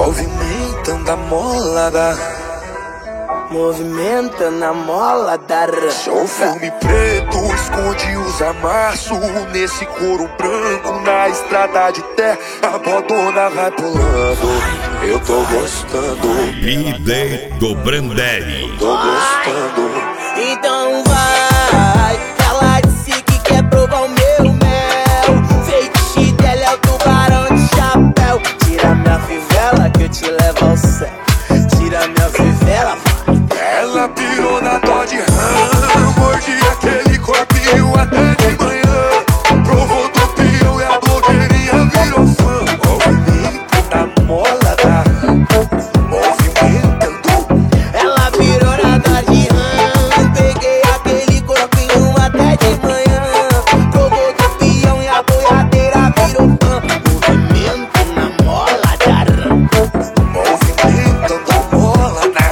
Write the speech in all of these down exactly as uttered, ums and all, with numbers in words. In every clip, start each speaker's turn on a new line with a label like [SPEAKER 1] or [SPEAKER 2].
[SPEAKER 1] movimentando a mola da,
[SPEAKER 2] movimentando a mola da.
[SPEAKER 1] Sou filme preto, esconde os amassos nesse couro branco na estrada de terra. A bodona vai pulando, eu tô gostando.
[SPEAKER 3] B-Day do Brandelli.
[SPEAKER 1] Tô gostando.
[SPEAKER 2] Então vai, ela disse que quer provar o meu mel. Feitiço dela é o tubarão de chapéu. Tira minha fivela que eu te levo ao céu. Tira minha fivela, vai.
[SPEAKER 1] Ela pirou na Dodge Ram, mordi aquele corpinho até de manhã. Provou do peão e a blogueirinha virou fã. Movimento da mola da, movimentando.
[SPEAKER 2] Ela virou na Dodge Ram, peguei aquele corpinho até de manhã. Provou do peão e a boiadeira virou fã. Movimento na mola da Ram,
[SPEAKER 1] movimentando a mola da.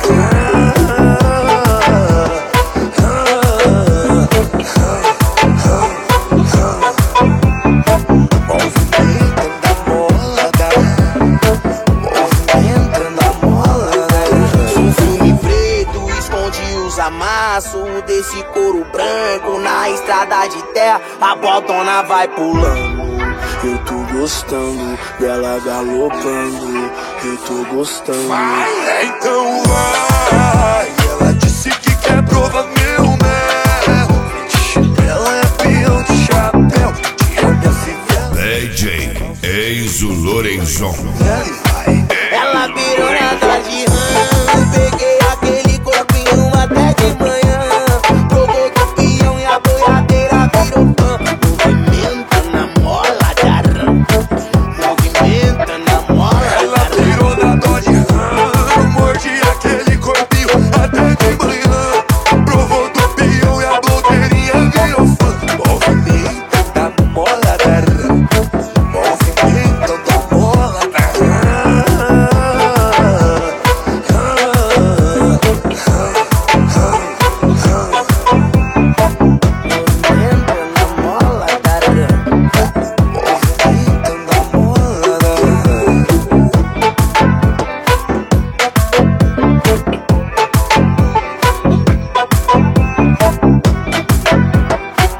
[SPEAKER 2] Amasso desse couro branco na estrada de terra, a bodona vai pulando. Eu tô gostando dela galopando, eu tô gostando.
[SPEAKER 1] Vai, então vai. Ela disse que quer provar meu mel. Ela é peão de chapéu, tira minha fivela.
[SPEAKER 3] D J Enzo Lorenzon.
[SPEAKER 2] Ela virou na Dodge Ram, peguei aquele corpinho até de manhã. Provou do peão e a boiadeira virou fã. Movimenta na mola da Ram, movimenta na mola da Ram.
[SPEAKER 1] Ela virou na Dodge Ram, mordi aquele corpinho até de manhã. Provou do peão e a blogueirinha virou fã. Movimenta na mola da Ram, movimenta na mola da Ram.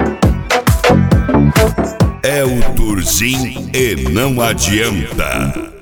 [SPEAKER 3] É o Turzinho e não adianta.